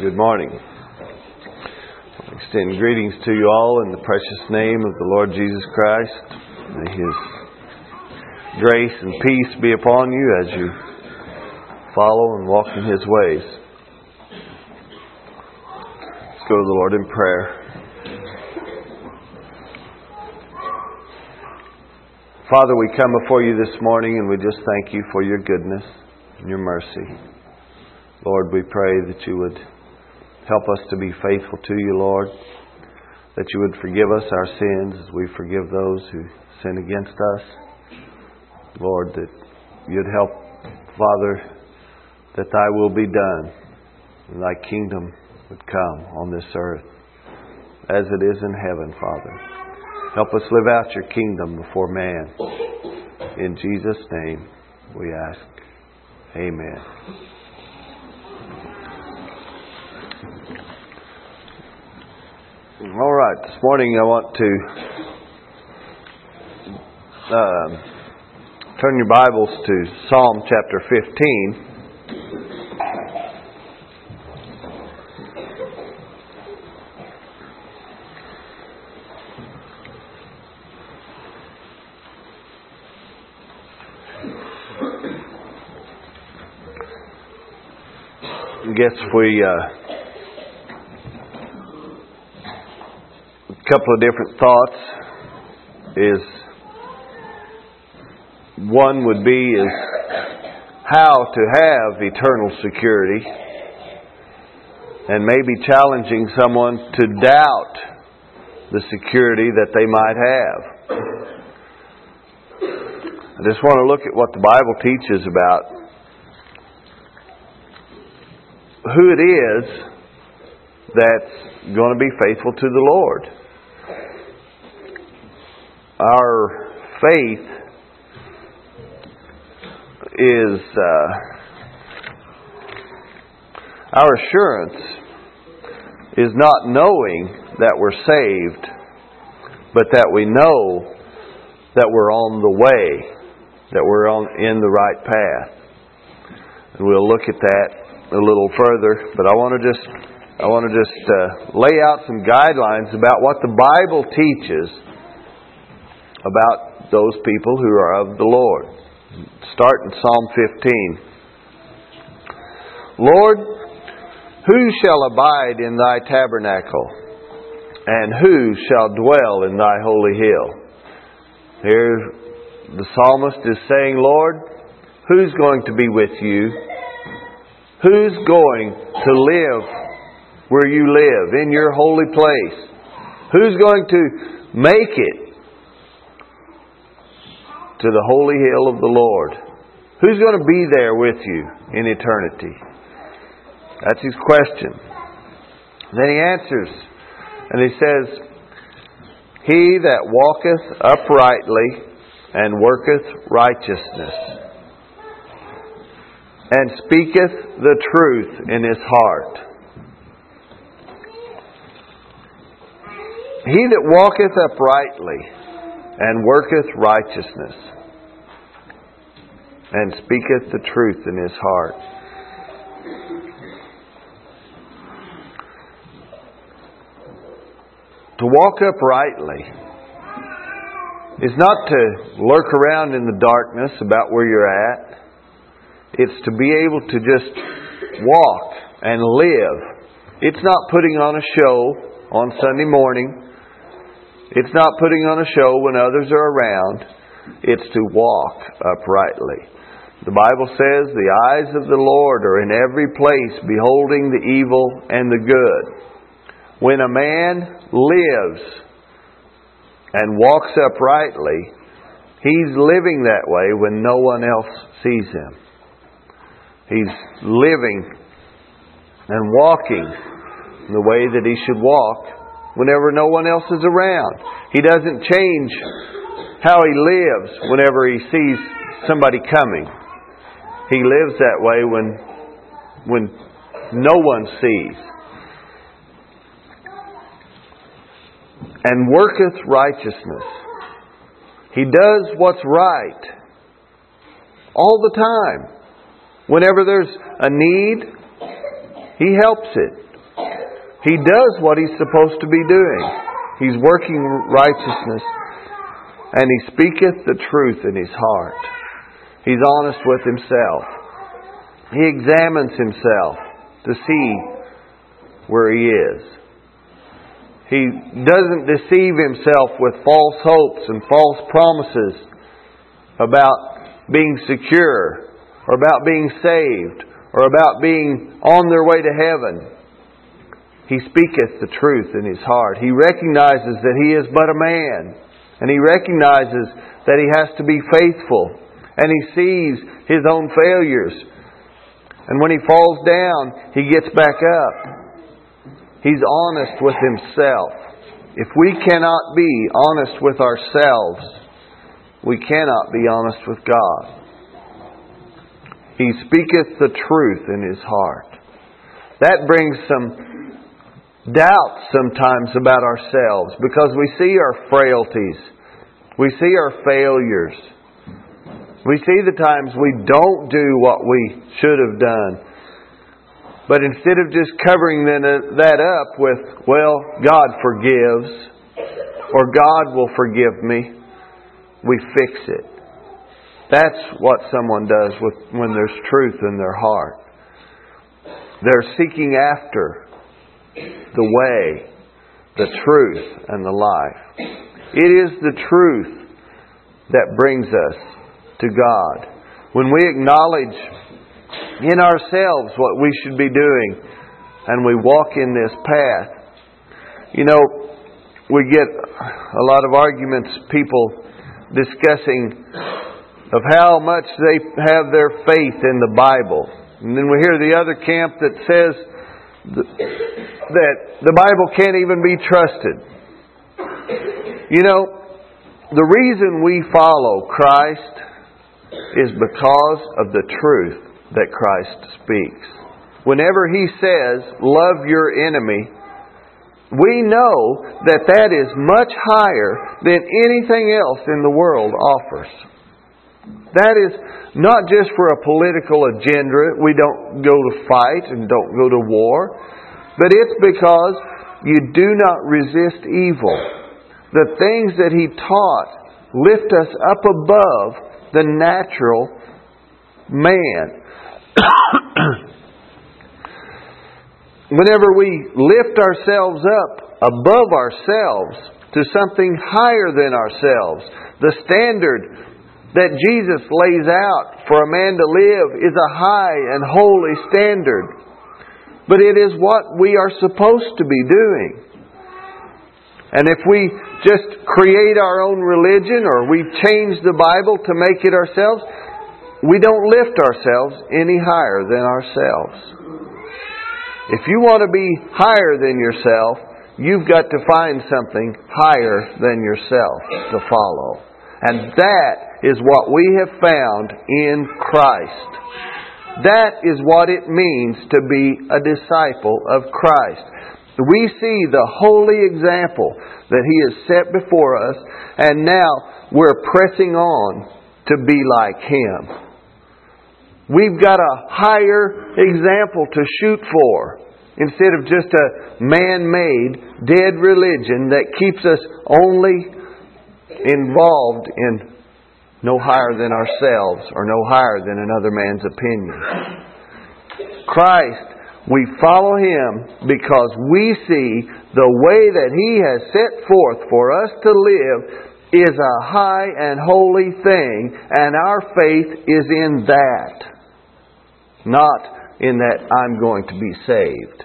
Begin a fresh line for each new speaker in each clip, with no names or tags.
Good morning. I extend greetings to you all in the precious name of the Lord Jesus Christ. May His grace and peace be upon you as you follow and walk in His ways. Let's go to the Lord in prayer. Father, we come before you this morning and we just thank you for your goodness and your mercy. Lord, we pray that you would help us to be faithful to you, Lord, that you would forgive us our sins as we forgive those who sin against us. Lord, that you'd help, Father, that thy will be done and thy kingdom would come on this earth as it is in heaven, Father. Help us live out your kingdom before man. In Jesus' name we ask. Amen. All right, this morning I want to turn your Bibles to Psalm chapter 15. I guess a couple of different thoughts is one would be is how to have eternal security, and maybe challenging someone to doubt the security that they might have. I just want to look at what the Bible teaches about who it is that's going to be faithful to the Lord. Our faith is our assurance is not knowing that we're saved, but that we know that we're on the way, that we're in the right path. And we'll look at that a little further, but I want to just lay out some guidelines about what the Bible teaches about those people who are of the Lord. Start in Psalm 15. Lord, who shall abide in thy tabernacle, and who shall dwell in thy holy hill? Here the psalmist is saying, Lord, who's going to be with you? Who's going to live where you live, in your holy place? Who's going to make it to the holy hill of the Lord? Who's going to be there with you in eternity? That's his question. Then he answers, and he says, He that walketh uprightly and worketh righteousness, and speaketh the truth in his heart. He that walketh uprightly and worketh righteousness, and speaketh the truth in his heart. To walk uprightly is not to lurk around in the darkness about where you're at. It's to be able to just walk and live. It's not putting on a show on Sunday morning. It's not putting on a show when others are around. It's to walk uprightly. The Bible says the eyes of the Lord are in every place, beholding the evil and the good. When a man lives and walks uprightly, he's living that way when no one else sees him. He's living and walking the way that he should walk whenever no one else is around. He doesn't change how he lives whenever he sees somebody coming. He lives that way when no one sees. And worketh righteousness. He does what's right all the time. Whenever there's a need, he helps it. He does what He's supposed to be doing. He's working righteousness, and He speaketh the truth in His heart. He's honest with Himself. He examines Himself to see where He is. He doesn't deceive Himself with false hopes and false promises about being secure, or about being saved, or about being on their way to heaven. He speaketh the truth in His heart. He recognizes that He is but a man, and He recognizes that He has to be faithful, and He sees His own failures. And when He falls down, He gets back up. He's honest with Himself. If we cannot be honest with ourselves, we cannot be honest with God. He speaketh the truth in His heart. That brings some doubt sometimes about ourselves, because we see our frailties. We see our failures. We see the times we don't do what we should have done. But instead of just covering that up with, well, God forgives, or God will forgive me, we fix it. That's what someone does when there's truth in their heart. They're seeking after the way, the truth, and the life. It is the truth that brings us to God. When we acknowledge in ourselves what we should be doing, and we walk in this path. You know, we get a lot of arguments, people discussing of how much they have their faith in the Bible. And then we hear the other camp that says that the Bible can't even be trusted. You know, the reason we follow Christ is because of the truth that Christ speaks. Whenever He says, love your enemy, we know that that is much higher than anything else in the world offers. That is not just for a political agenda. We don't go to fight and don't go to war. But it's because you do not resist evil. The things that He taught lift us up above the natural man. Whenever we lift ourselves up above ourselves to something higher than ourselves, the standard that Jesus lays out for a man to live is a high and holy standard. But it is what we are supposed to be doing. And if we just create our own religion, or we change the Bible to make it ourselves, we don't lift ourselves any higher than ourselves. If you want to be higher than yourself, you've got to find something higher than yourself to follow. And that is what we have found in Christ. That is what it means to be a disciple of Christ. We see the holy example that He has set before us, and now we're pressing on to be like Him. We've got a higher example to shoot for, instead of just a man-made, dead religion that keeps us only involved in no higher than ourselves, or no higher than another man's opinion. Christ, we follow Him because we see the way that He has set forth for us to live is a high and holy thing, and our faith is in that, not in that I'm going to be saved.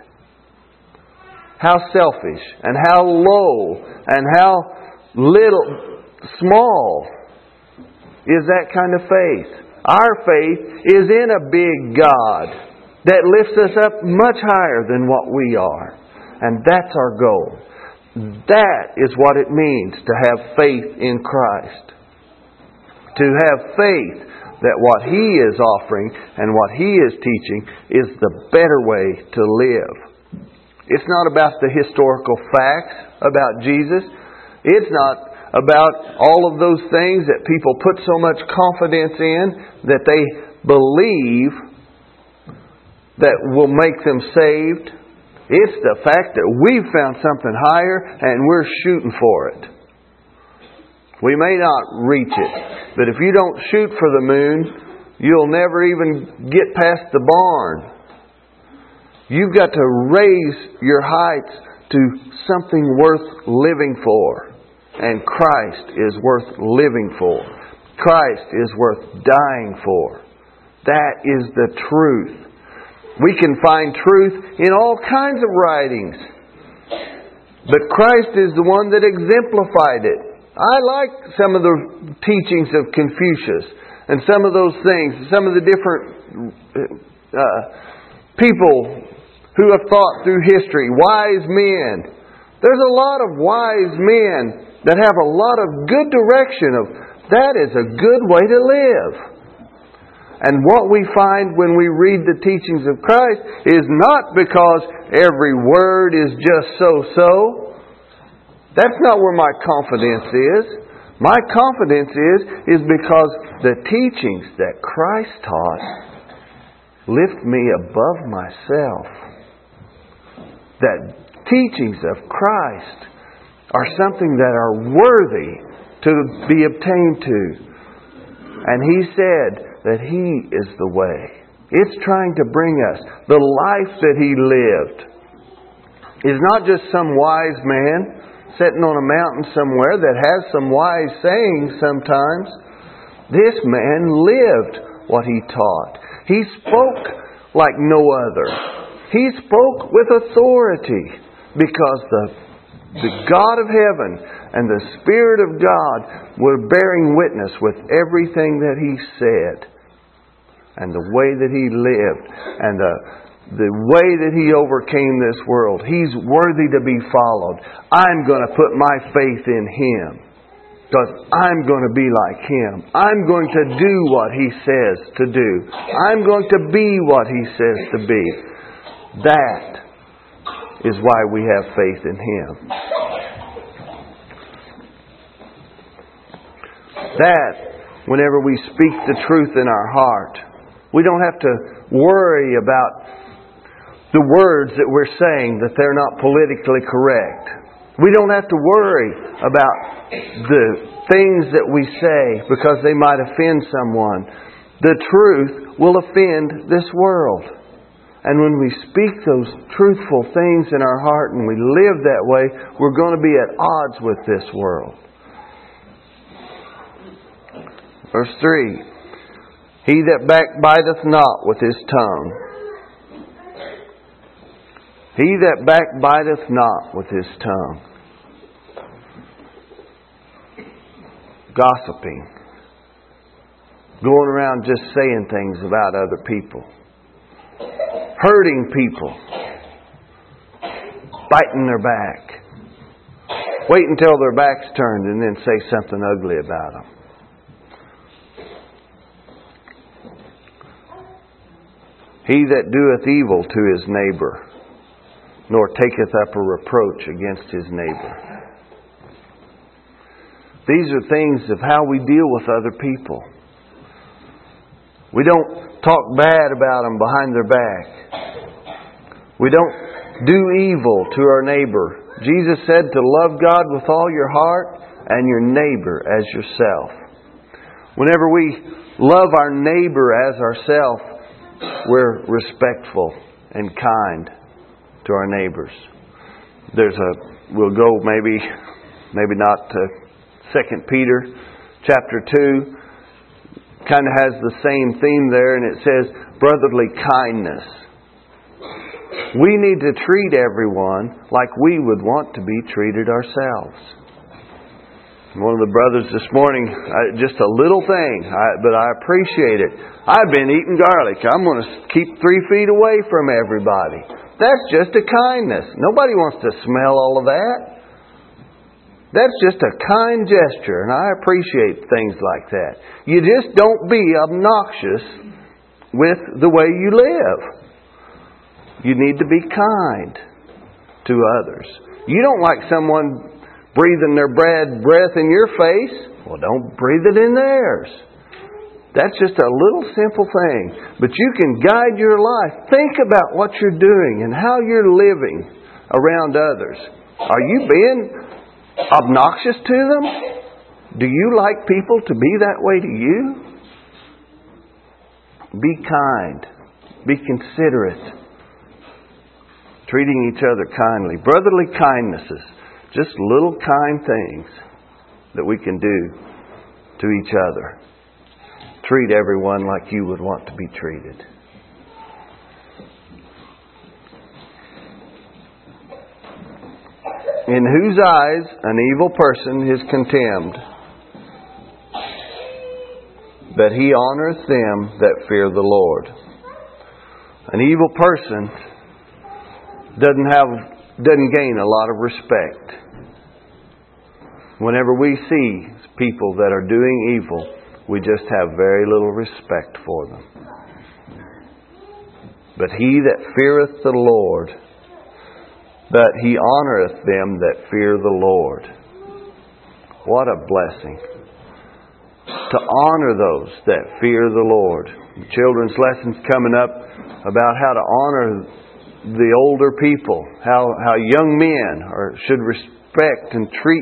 How selfish and how low and how little, small is that kind of faith. Our faith is in a big God that lifts us up much higher than what we are. And that's our goal. That is what it means to have faith in Christ. To have faith that what He is offering and what He is teaching is the better way to live. It's not about the historical facts about Jesus. It's not about all of those things that people put so much confidence in that they believe that will make them saved. It's the fact that we've found something higher and we're shooting for it. We may not reach it, but if you don't shoot for the moon, you'll never even get past the barn. You've got to raise your heights to something worth living for. And Christ is worth living for. Christ is worth dying for. That is the truth. We can find truth in all kinds of writings. But Christ is the one that exemplified it. I like some of the teachings of Confucius and some of those things, some of the different people who have thought through history, wise men. There's a lot of wise men that have a lot of good direction of that is a good way to live. And what we find when we read the teachings of Christ is not because every word is just so. That's not where my confidence is. My confidence is because the teachings that Christ taught lift me above myself. That teachings of Christ are something that are worthy to be obtained to. And He said that He is the way. It's trying to bring us the life that He lived. Is not just some wise man sitting on a mountain somewhere that has some wise sayings sometimes. This man lived what He taught. He spoke like no other. He spoke with authority because the God of heaven and the Spirit of God were bearing witness with everything that He said. And the way that He lived. And the way that He overcame this world. He's worthy to be followed. I'm going to put my faith in Him. Because I'm going to be like Him. I'm going to do what He says to do. I'm going to be what He says to be. That is why we have faith in Him. That, whenever we speak the truth in our heart, we don't have to worry about the words that we're saying, that they're not politically correct. We don't have to worry about the things that we say because they might offend someone. The truth will offend this world. And when we speak those truthful things in our heart and we live that way, we're going to be at odds with this world. Verse 3. He that backbiteth not with his tongue. He that backbiteth not with his tongue. Gossiping. Going around just saying things about other people. Hurting people. Biting their back. Wait until their back's turned and then say something ugly about them. He that doeth evil to his neighbor, nor taketh up a reproach against his neighbor. These are things of how we deal with other people. We don't talk bad about them behind their back. We don't do evil to our neighbor. Jesus said to love God with all your heart and your neighbor as yourself. Whenever we love our neighbor as ourselves, we're respectful and kind to our neighbors. We'll go maybe not to 2 Peter chapter 2. Kind of has the same theme there, and it says brotherly kindness. We need to treat everyone like we would want to be treated ourselves. One of the brothers this morning, just a little thing, but I appreciate it. I've been eating garlic. I'm going to keep 3 feet away from everybody. That's just a kindness. Nobody wants to smell all of that. That's just a kind gesture, and I appreciate things like that. You just don't be obnoxious with the way you live. You need to be kind to others. You don't like someone breathing their breath in your face. Well, don't breathe it in theirs. That's just a little simple thing. But you can guide your life. Think about what you're doing and how you're living around others. Are you being obnoxious to them? Do you like people to be that way to you? Be kind. Be considerate. Treating each other kindly. Brotherly kindnesses. Just little kind things that we can do to each other. Treat everyone like you would want to be treated. In whose eyes an evil person is contemned, but he honoreth them that fear the Lord. An evil person doesn't gain a lot of respect. Whenever we see people that are doing evil, we just have very little respect for them. But he that feareth the Lord, but he honoreth them that fear the Lord. What a blessing. To honor those that fear the Lord. The children's lessons coming up about how to honor the older people. How young men should respect and treat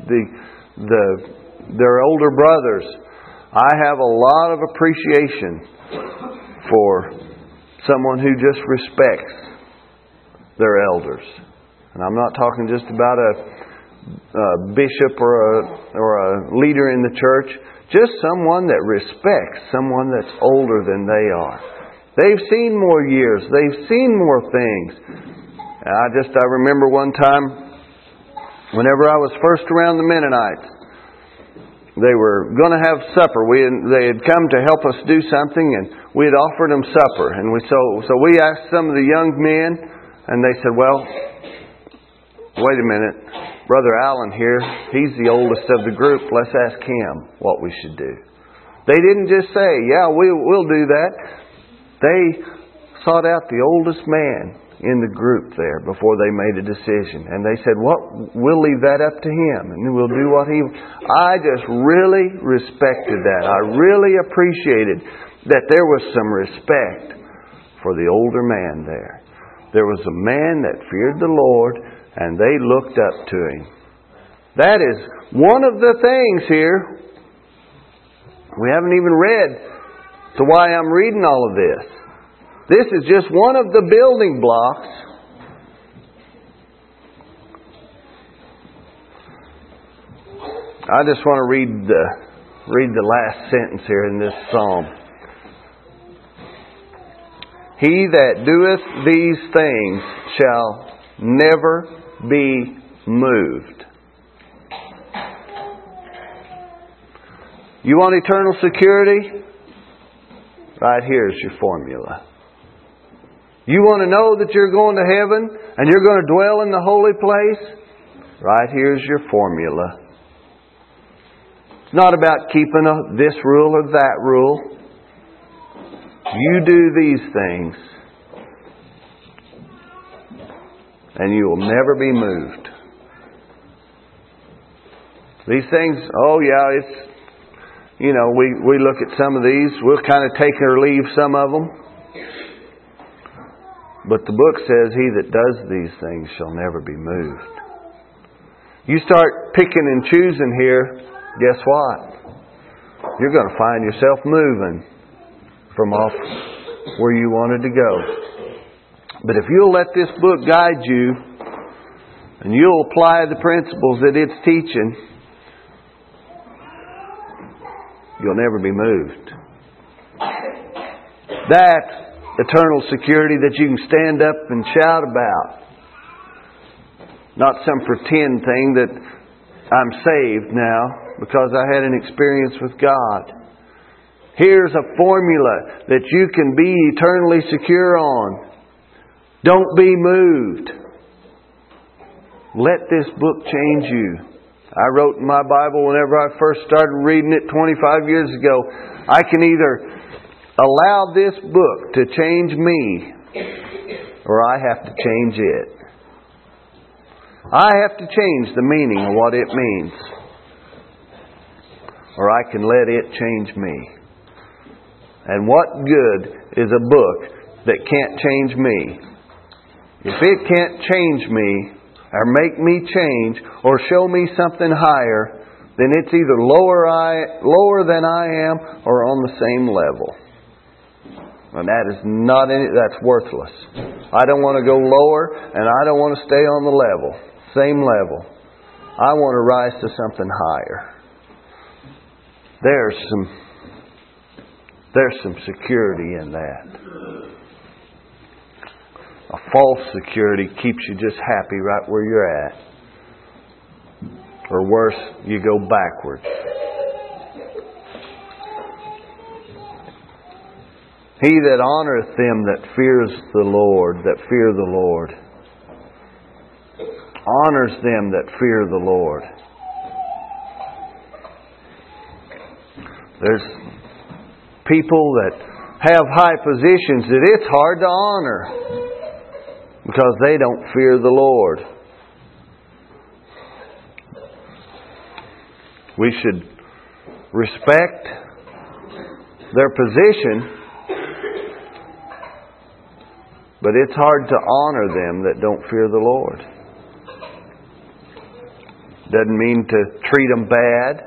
their older brothers. I have a lot of appreciation for someone who just respects their elders. And I'm not talking just about a bishop or a leader in the church. Just someone that respects someone that's older than they are. They've seen more years. They've seen more things. I remember one time, whenever I was first around the Mennonites, they were going to have supper. They had come to help us do something, and we had offered them supper. And so we asked some of the young men, and they said, "Well, wait a minute, Brother Allen here, he's the oldest of the group. Let's ask him what we should do." They didn't just say, "Yeah, we'll do that." They sought out the oldest man in the group there before they made a decision. And they said, we'll leave that up to him, and we'll do what he... I just really respected that. I really appreciated that there was some respect for the older man there. There was a man that feared the Lord, and they looked up to him. That is one of the things here. We haven't even read to why I'm reading all of this. This is just one of the building blocks I just want to read the last sentence here in this psalm. He that doeth these things shall never be moved. You want eternal security? Right here's your formula. You want to know that you're going to heaven and you're going to dwell in the holy place? Right here's your formula. It's not about keeping this rule or that rule. You do these things and you will never be moved. These things, we look at some of these, we'll kind of take or leave some of them. But the book says, he that does these things shall never be moved. You start picking and choosing here, guess what? You're going to find yourself moving from off where you wanted to go. But if you'll let this book guide you, and you'll apply the principles that it's teaching, you'll never be moved. That eternal security that you can stand up and shout about. Not some pretend thing that I'm saved now because I had an experience with God. Here's a formula that you can be eternally secure on. Don't be moved. Let this book change you. I wrote in my Bible whenever I first started reading it 25 years ago, I can either allow this book to change me, or I have to change it. I have to change the meaning of what it means, or I can let it change me. And what good is a book that can't change me? If it can't change me, or make me change, or show me something higher, then it's either lower than I am, or on the same level. And that's worthless. I don't want to go lower, and I don't want to stay on the level. Same level. I want to rise to something higher. There's some security in that. A false security keeps you just happy right where you're at. Or worse, you go backwards. He that honoreth them that fear the Lord, honors them that fear the Lord. There's people that have high positions that it's hard to honor because they don't fear the Lord. We should respect their position, but it's hard to honor them that don't fear the Lord. Doesn't mean to treat them bad.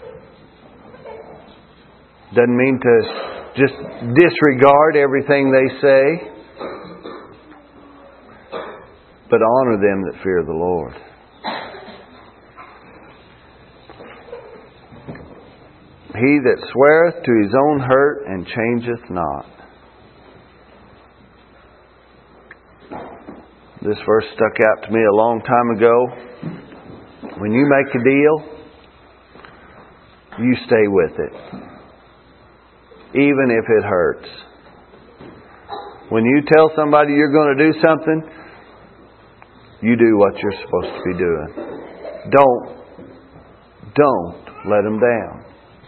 Doesn't mean to just disregard everything they say. But honor them that fear the Lord. He that sweareth to his own hurt and changeth not. This verse stuck out to me a long time ago. When you make a deal, you stay with it. Even if it hurts. When you tell somebody you're going to do something, you do what you're supposed to be doing. Don't let them down.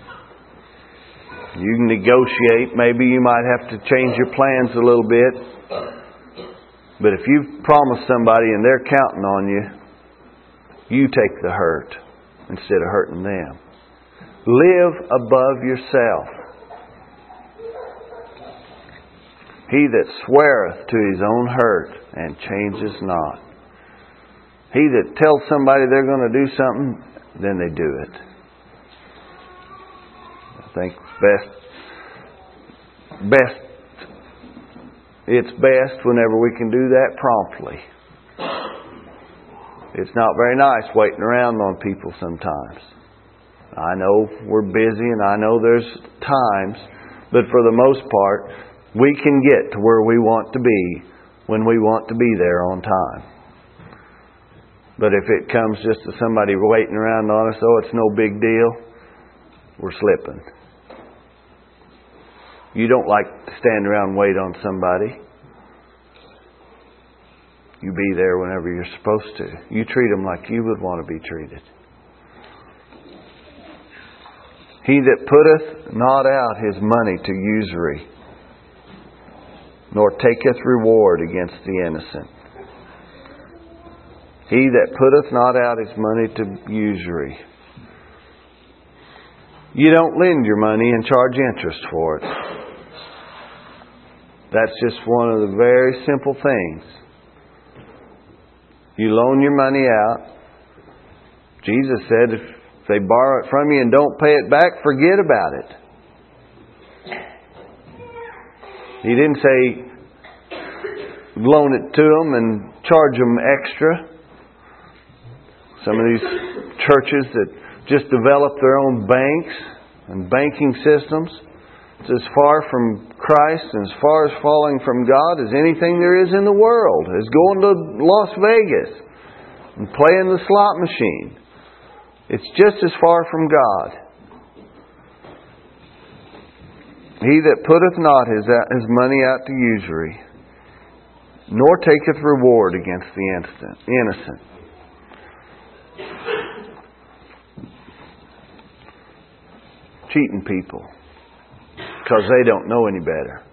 You can negotiate. Maybe you might have to change your plans a little bit. But if you've promised somebody and they're counting on you, you take the hurt instead of hurting them. Live above yourself. He that sweareth to his own hurt and changes not. He that tells somebody they're going to do something, then they do it. I think it's best whenever we can do that promptly. It's not very nice waiting around on people sometimes. I know we're busy and I know there's times, but for the most part, we can get to where we want to be when we want to be there on time. But if it comes just to somebody waiting around on us, oh, it's no big deal, we're slipping. You don't like to stand around and wait on somebody. You be there whenever you're supposed to. You treat them like you would want to be treated. He that putteth not out his money to usury, nor taketh reward against the innocent. He that putteth not out his money to usury. You don't lend your money and charge interest for it. That's just one of the very simple things. You loan your money out. Jesus said if they borrow it from you and don't pay it back, forget about it. He didn't say loan it to them and charge them extra. Some of these churches that just develop their own banks and banking systems. It's as far from Christ and as far as falling from God as anything there is in the world. It's going to Las Vegas and playing the slot machine. It's just as far from God. He that putteth not his money out to usury, nor taketh reward against the innocent. Cheating people because they don't know any better.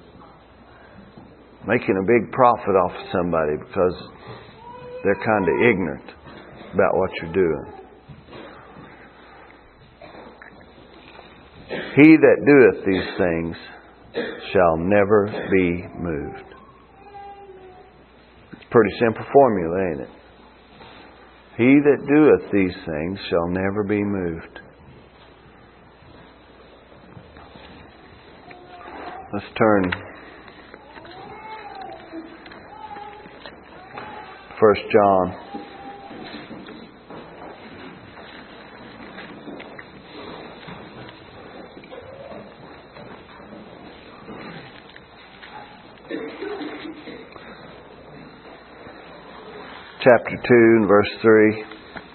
Making a big profit off of somebody because they're kind of ignorant about what you're doing. He that doeth these things shall never be moved. It's a pretty simple formula, ain't it? He that doeth these things shall never be moved. Let's turn 1 John. Chapter 2 and verse 3.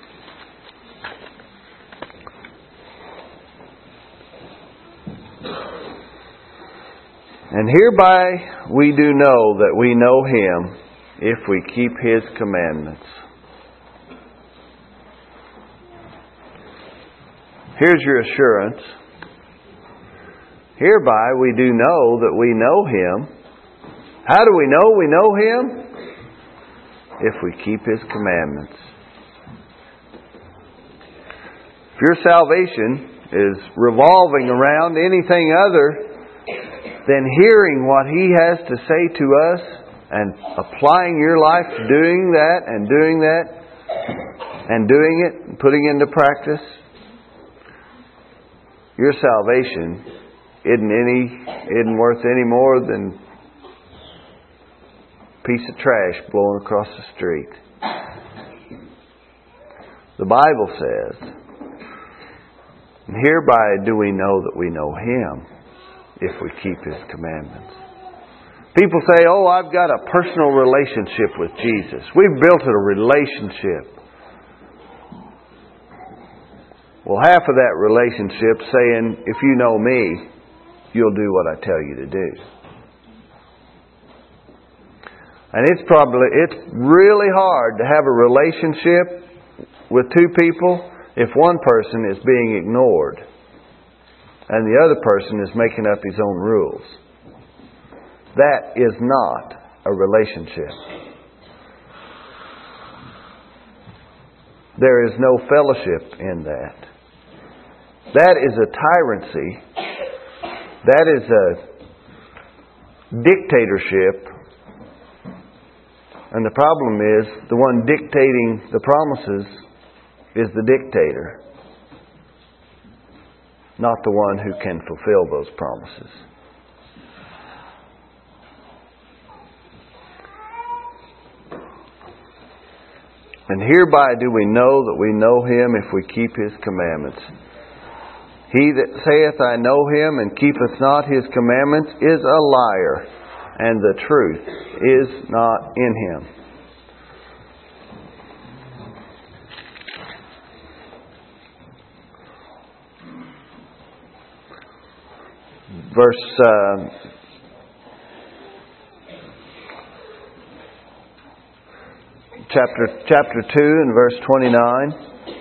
And hereby we do know that we know Him, if we keep His commandments. Here's your assurance. Hereby we do know that we know Him. How do we know we know Him? If we keep His commandments. If your salvation is revolving around anything other than hearing what He has to say to us and applying your life to doing that and doing it and putting into practice, your salvation isn't worth any more than a piece of trash blowing across the street. The Bible says, and hereby do we know that we know Him, if we keep His commandments. People say, oh, I've got a personal relationship with Jesus. We've built a relationship. Well, half of that relationship saying, if you know me, you'll do what I tell you to do. And it's really hard to have a relationship with two people if one person is being ignored and the other person is making up his own rules. That is not a relationship. There is no fellowship in that. That is a tyranny. That is a dictatorship. And the problem is, the one dictating the promises is the dictator, not the one who can fulfill those promises. And hereby do we know that we know Him, if we keep His commandments. He that saith, I know Him, and keepeth not His commandments, is a liar, and the truth is not in him. Chapter 2 and verse 29.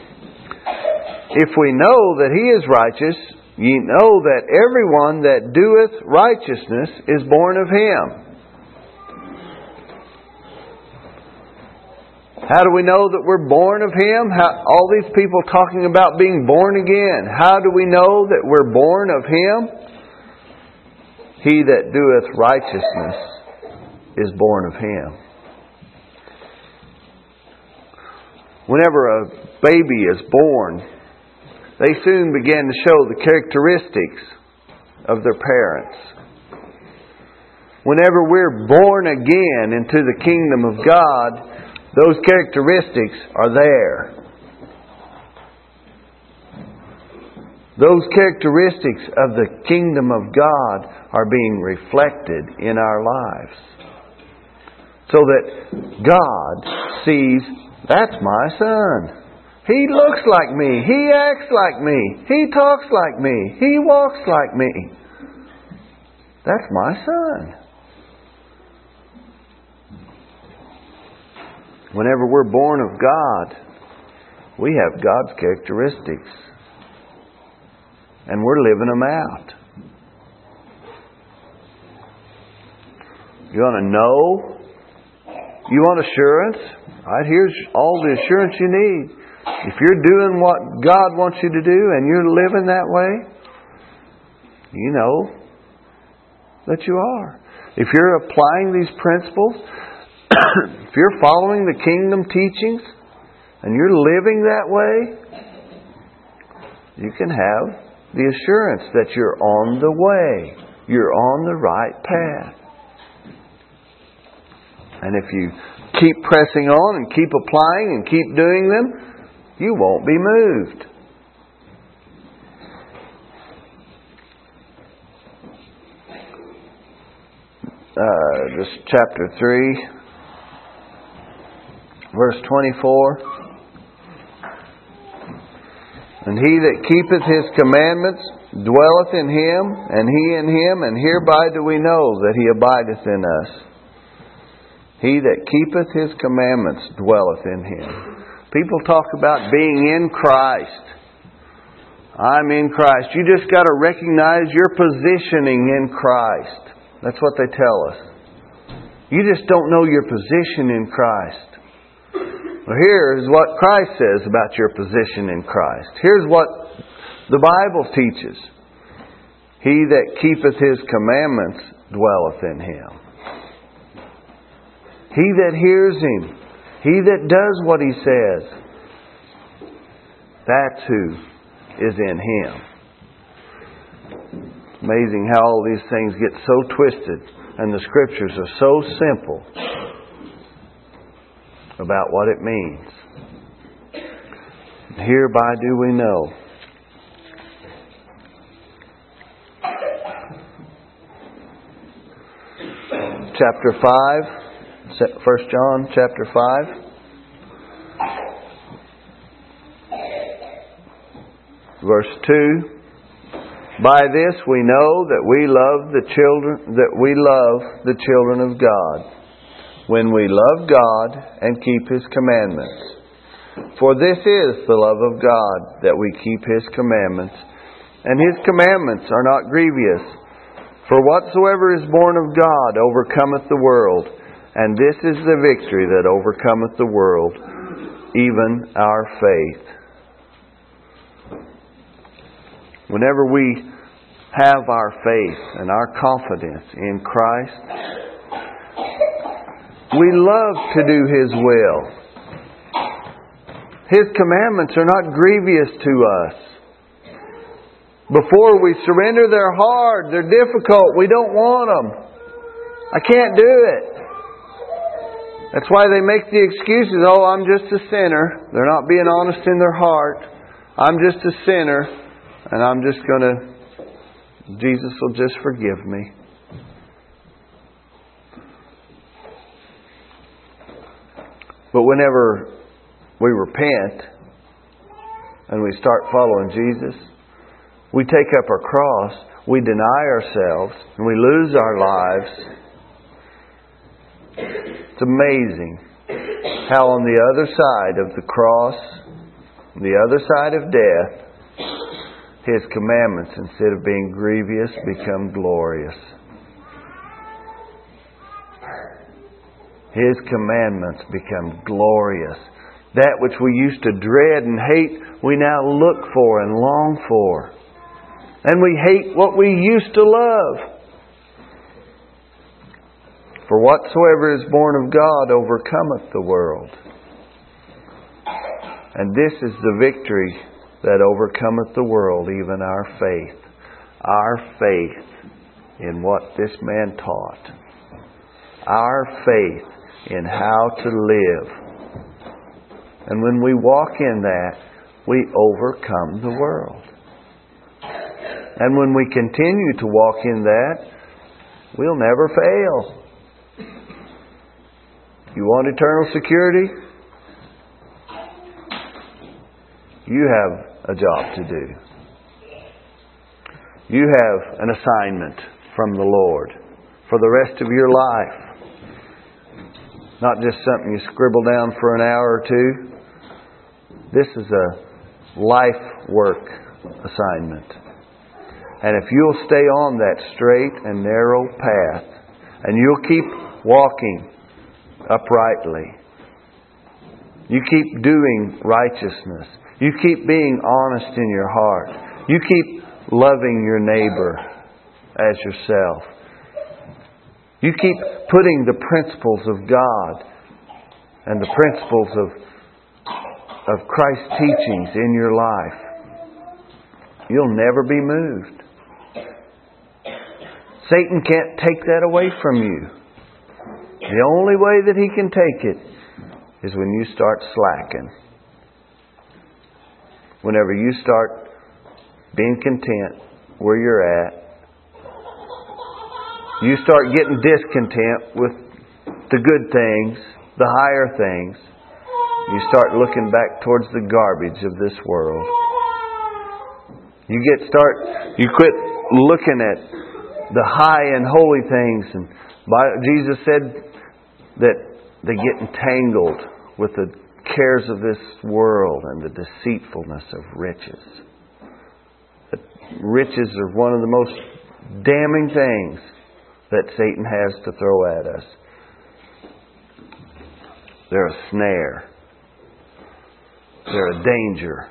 If we know that He is righteous, ye know that everyone that doeth righteousness is born of Him. How do we know that we're born of Him? All these people talking about being born again. How do we know that we're born of Him? He that doeth righteousness is born of Him. Whenever a baby is born, they soon begin to show the characteristics of their parents. Whenever we're born again into the kingdom of God, those characteristics are there. Those characteristics of the kingdom of God are being reflected in our lives. So that God sees, that's my son. He looks like me. He acts like me. He talks like me. He walks like me. That's my son. Whenever we're born of God, we have God's characteristics. And we're living them out. You want to know? You want assurance? Right, here's all the assurance you need. If you're doing what God wants you to do and you're living that way, you know that you are. If you're applying these principles, if you're following the kingdom teachings, and you're living that way, you can have the assurance that you're on the way. You're on the right path. And if you keep pressing on and keep applying and keep doing them, you won't be moved. Just chapter 3, verse 24. And he that keepeth His commandments dwelleth in Him, and He in Him, and hereby do we know that He abideth in us. He that keepeth His commandments dwelleth in Him. People talk about being in Christ. I'm in Christ. You just got to recognize your positioning in Christ. That's what they tell us. You just don't know your position in Christ. Well, here's what Christ says about your position in Christ. Here's what the Bible teaches. He that keepeth His commandments dwelleth in Him. He that hears Him, he that does what He says, that's who is in Him. Amazing how all these things get so twisted, and the Scriptures are so simple about what it means. Hereby do we know. Chapter 5, 1 John chapter 5. Verse 2. By this we know that we love the children of God, when we love God and keep His commandments. For this is the love of God, that we keep His commandments. And His commandments are not grievous. For whatsoever is born of God overcometh the world. And this is the victory that overcometh the world, even our faith. Whenever we have our faith and our confidence in Christ, we love to do His will. His commandments are not grievous to us. Before we surrender, they're hard, they're difficult, we don't want them. I can't do it. That's why they make the excuses, oh, I'm just a sinner. They're not being honest in their heart. I'm just a sinner, and I'm just going to, Jesus will just forgive me. But whenever we repent and we start following Jesus, we take up our cross, we deny ourselves, and we lose our lives. It's amazing how on the other side of the cross, the other side of death, His commandments, instead of being grievous, become glorious. His commandments become glorious. That which we used to dread and hate, we now look for and long for. And we hate what we used to love. For whatsoever is born of God overcometh the world. And this is the victory that overcometh the world, even our faith. Our faith in what this man taught. Our faith in how to live. And when we walk in that, we overcome the world. And when we continue to walk in that, we'll never fail. You want eternal security? You have a job to do. You have an assignment from the Lord for the rest of your life. Not just something you scribble down for an hour or two. This is a life work assignment. And if you'll stay on that straight and narrow path, and you'll keep walking uprightly, you keep doing righteousness, you keep being honest in your heart, you keep loving your neighbor as yourself, You keep putting the principles of God and the principles of Christ's teachings in your life, you'll never be moved. Satan can't take that away from you. The only way that he can take it is when you start slacking. Whenever you start being content where you're at, you start getting discontent with the good things, the higher things, you start looking back towards the garbage of this world. You quit looking at the high and holy things. And Jesus said that they get entangled with the cares of this world and the deceitfulness of riches. That riches are one of the most damning things that Satan has to throw at us. They're a snare. They're a danger.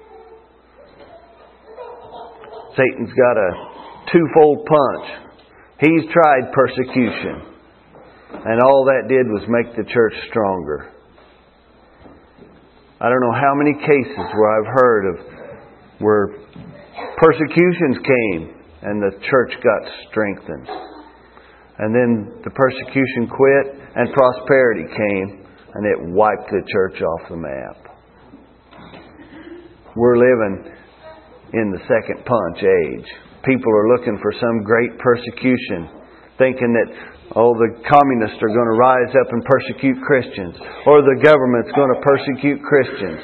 Satan's got a twofold punch. He's tried persecution, and all that did was make the church stronger. I don't know how many cases where I've heard of where persecutions came and the church got strengthened. And then the persecution quit and prosperity came and it wiped the church off the map. We're living in the second punch age. People are looking for some great persecution, thinking that, the communists are going to rise up and persecute Christians, or the government's going to persecute Christians.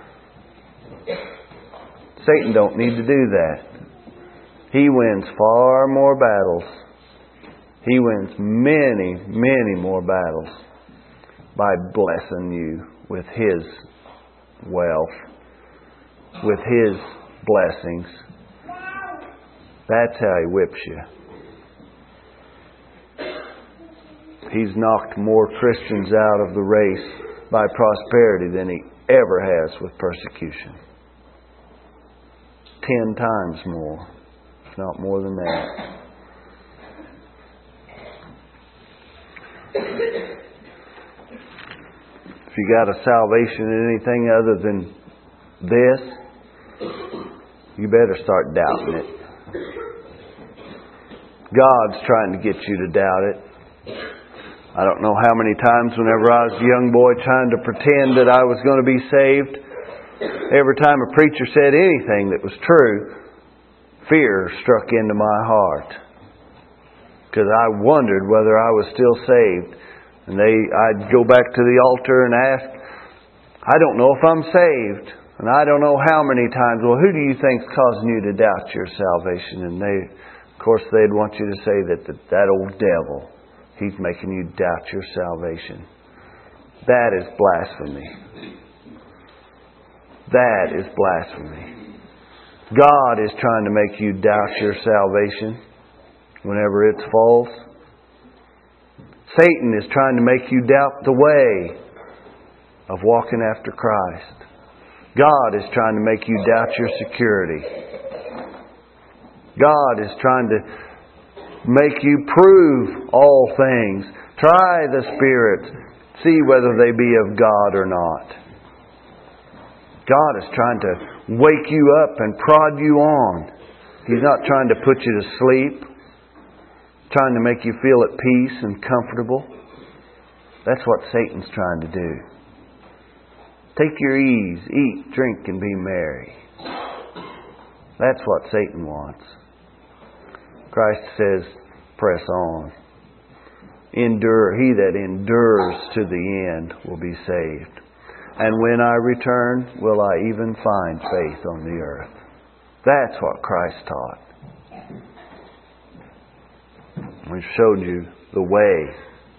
Satan don't need to do that. He wins far more battles. He wins many, many more battles by blessing you with His wealth, with His blessings. That's how He whips you. He's knocked more Christians out of the race by prosperity than He ever has with persecution. 10 times more, if not more than that. If you got a salvation in anything other than this, you better start doubting it. God's trying to get you to doubt it. I don't know how many times whenever I was a young boy trying to pretend that I was going to be saved, every time a preacher said anything that was true, fear struck into my heart. Because I wondered whether I was still saved. And I'd go back to the altar and ask, I don't know if I'm saved. And I don't know how many times, well, who do you think's causing you to doubt your salvation? And of course, they'd want you to say that old devil, he's making you doubt your salvation. That is blasphemy. That is blasphemy. God is trying to make you doubt your salvation whenever it's false. Satan is trying to make you doubt the way of walking after Christ. God is trying to make you doubt your security. God is trying to make you prove all things. Try the spirits. See whether they be of God or not. God is trying to wake you up and prod you on. He's not trying to put you to sleep. Trying to make you feel at peace and comfortable. That's what Satan's trying to do. Take your ease, eat, drink, and be merry. That's what Satan wants. Christ says, press on. Endure. He that endures to the end will be saved. And when I return, will I even find faith on the earth? That's what Christ taught. We've showed you the way.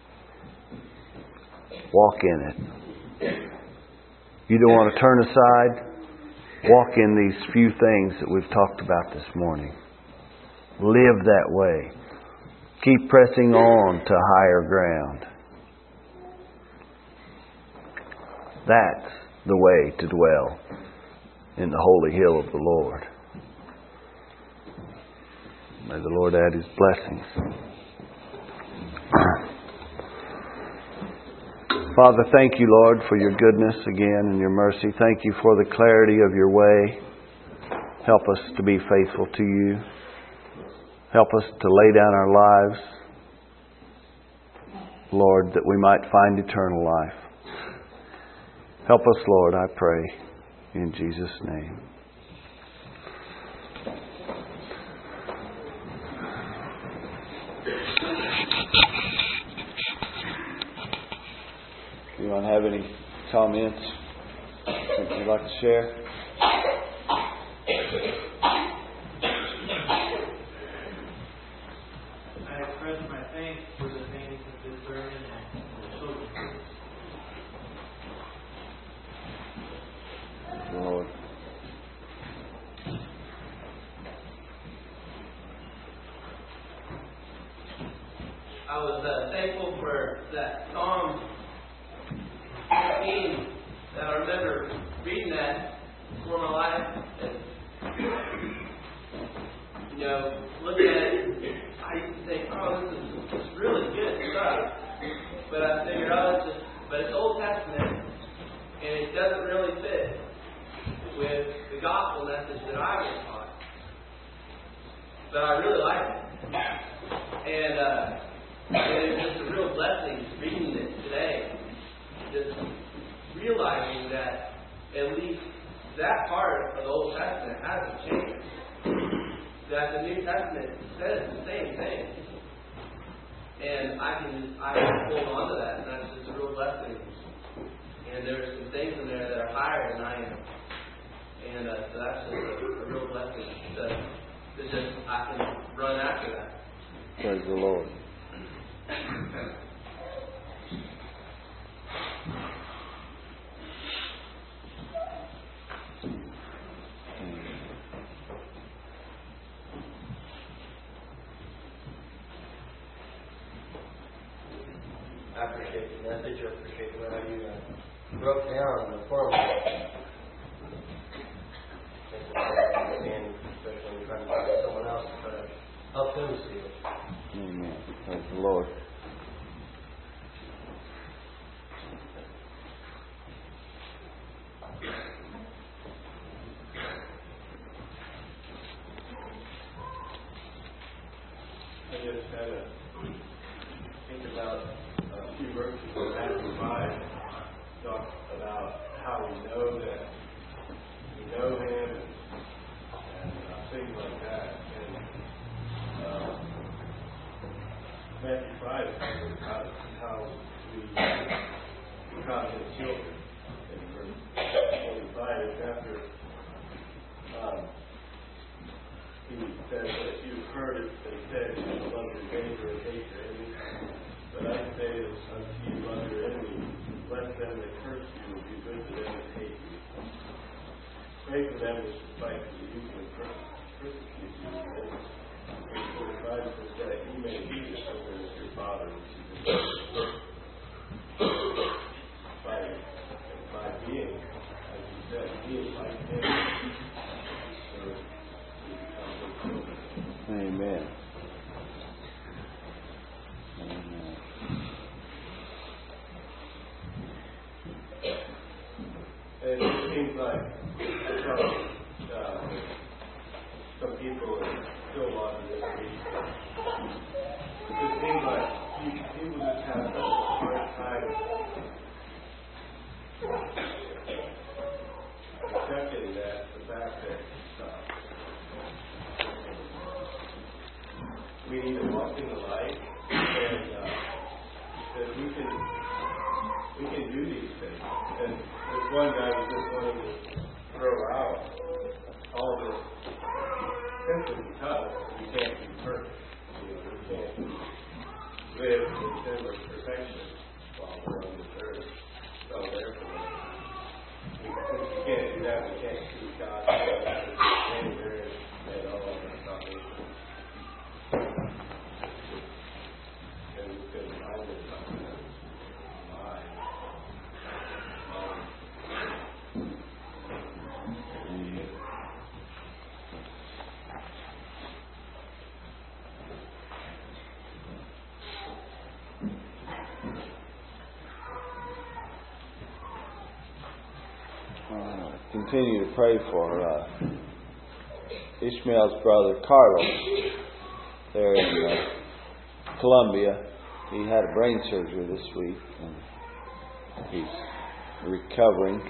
Walk in it. You don't want to turn aside? Walk in these few things that we've talked about this morning. Live that way. Keep pressing on to higher ground. That's the way to dwell in the holy hill of the Lord. May the Lord add His blessings. Father, thank you, Lord, for your goodness again and your mercy. Thank you for the clarity of your way. Help us to be faithful to you. Help us to lay down our lives, Lord, that we might find eternal life. Help us, Lord, I pray, in Jesus' name. Anyone have any comments that you'd like to share?
I express my thanks for the things of this sermon and the children.
Lord.
I was thankful for that Psalm 15 that I remember reading that for my life. And, looking at it, I used to think, oh, this is really good stuff. But I figured, it's Old Testament, and it doesn't really fit with the gospel message that I was taught. But I really like it. And it's just a real blessing reading it today. Just realizing that at least that part of the Old Testament hasn't changed. That the New Testament says the same thing. And I can hold on to that, and that's just a real blessing. And there's some things in there that are higher than I am. And so that's just a real blessing. I can run after that.
Praise the Lord.
I appreciate the message. I appreciate how you broke down the formula. And especially when you're trying to find someone else to help them see it.
Amen. Praise the Lord.
I just had to think about a few verses in Matthew 5 talk about how we know that we know Him and things like that. And Matthew 5 is about how we become His children. In verse 45, it's after he says that you've heard it been said, love your neighbor and hate your enemy. But I say unto you, love your enemy, bless them that curse you, and do good to them that hate you. Pray for them which despitefully use you and persecute you. And verse 45 says that you may be the children of your Father which is in heaven. By being, as you said, being like Him.
Amen. Amen.
And it seems like some people are still watching this week. It seems like people just have such a hard time accepting that the fact that we need to walk in the light, and that we can do these things. And this one guy was just wanting to throw out all this simply because we can't be perfect. We can't live in sinless perfection while we're on this earth. So therefore, since we can't do that, we can't see God anywhere at all in our salvation.
continue to pray for Ishmael's brother Carlos there in Colombia. He had a brain surgery this week and he's recovering.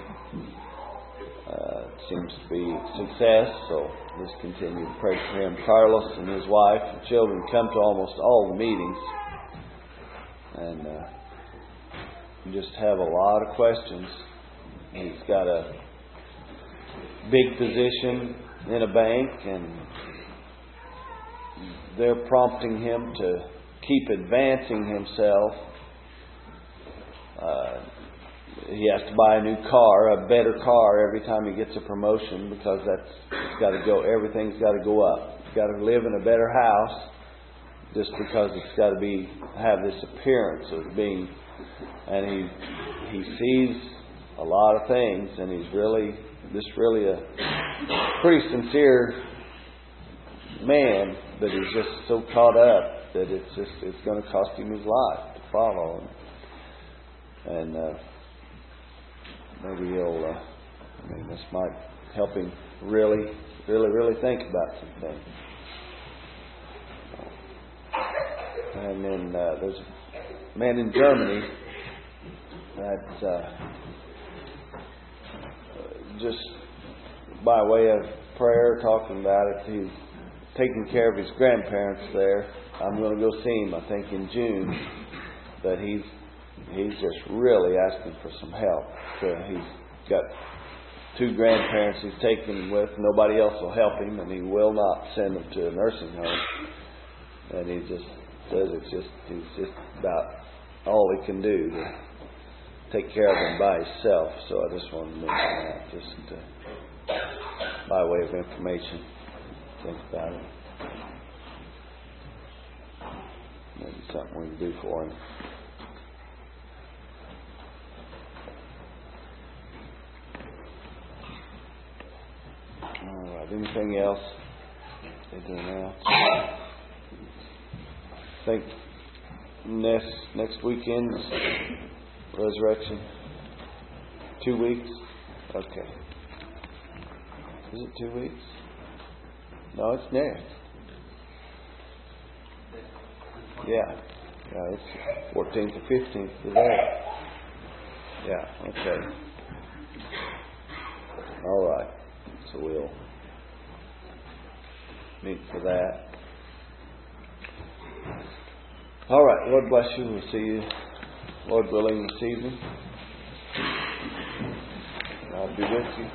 It seems to be a success, so let's continue to pray for him. Carlos and his wife and children come to almost all the meetings and just have a lot of questions. He's got a big position in a bank and they're prompting him to keep advancing himself. He has to buy a new car, a better car every time he gets a promotion because it's got to go. Everything's got to go up. He's got to live in a better house just because it's got to have this appearance of being. And he sees a lot of things, and he's really a pretty sincere man, but he's just so caught up that it's going to cost him his life to follow him. And maybe this might help him really think about some things. And then there's a man in Germany that just by way of prayer, talking about it, he's taking care of his grandparents there. I'm going to go see him, I think, in June. But he's just really asking for some help. So he's got 2 grandparents he's taken with. Nobody else will help him, and he will not send them to a nursing home. And he just says he's just about all he can do to take care of them by himself. So I just wanted to mention that, just by way of information. Think about it. Maybe something we can do for him. All right. Anything else? Anything else? I think next weekend's resurrection. 2 weeks. Okay. Is it 2 weeks? No, it's next. Yeah, it's 14th to 15th today. Yeah, okay. All right. So we'll meet for that. All right. Lord bless you. We'll see you, Lord willing, this evening. I'll be with you.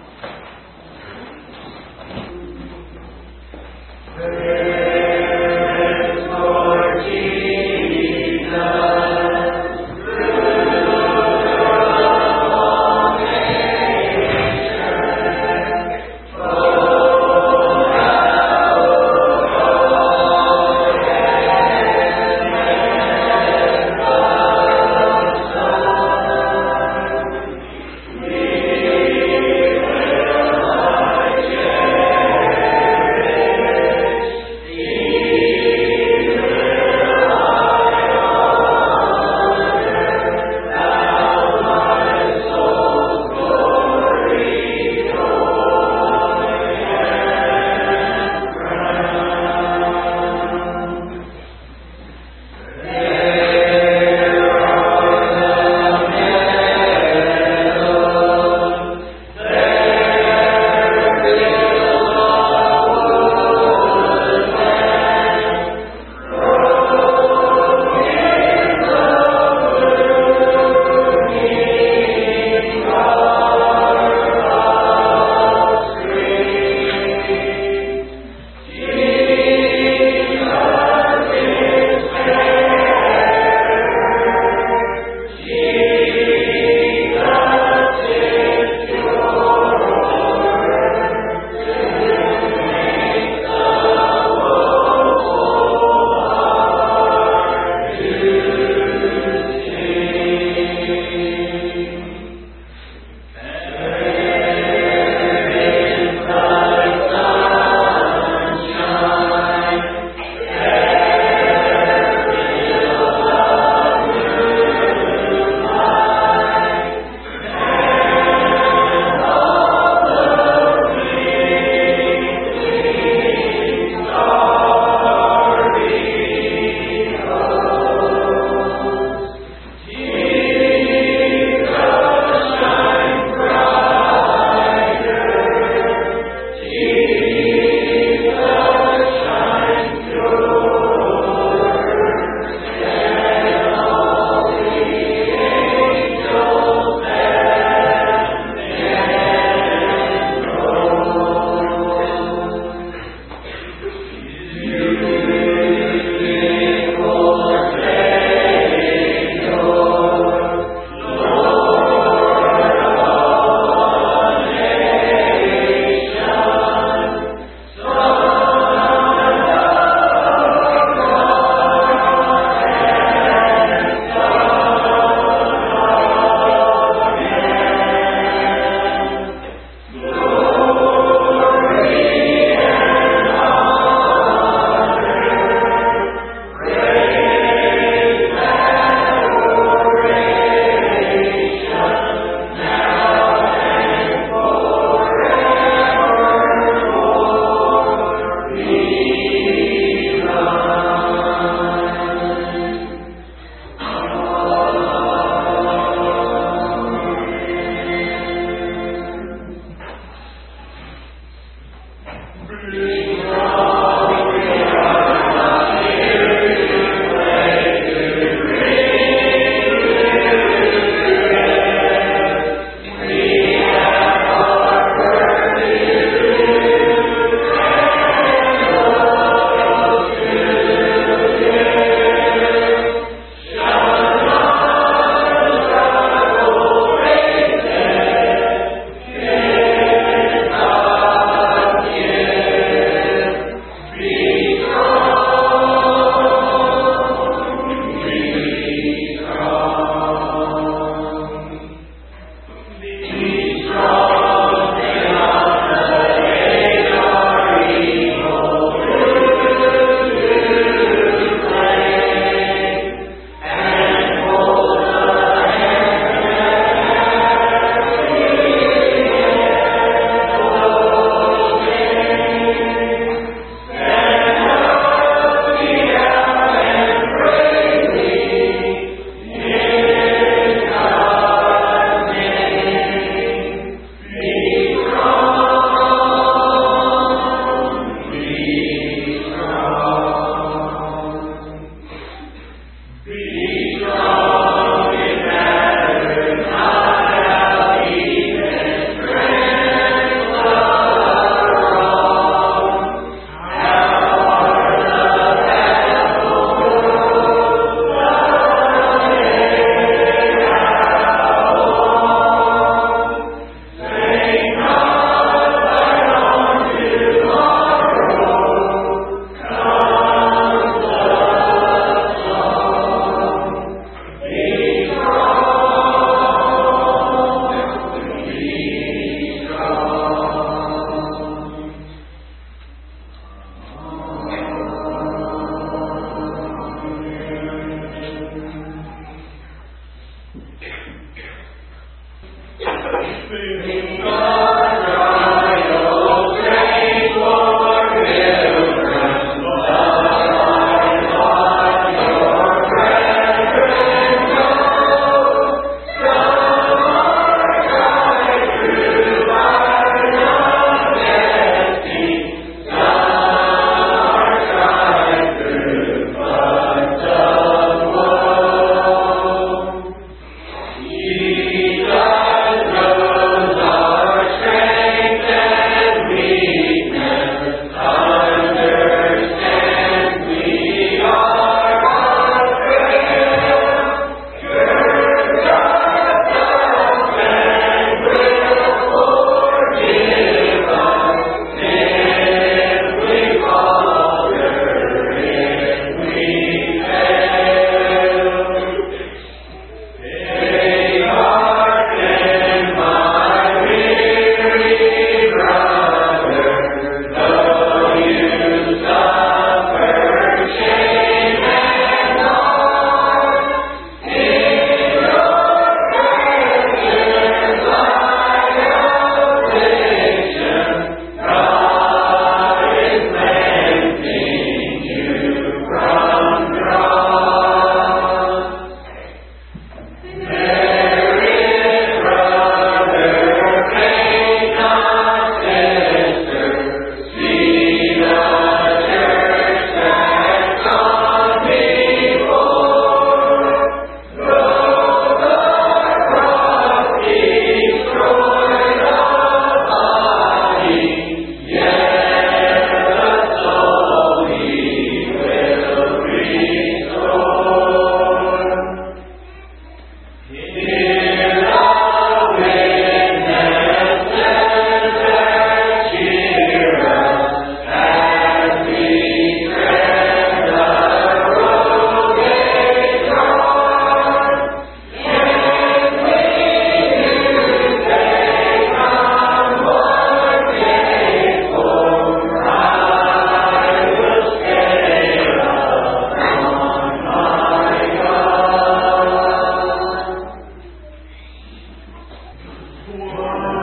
One.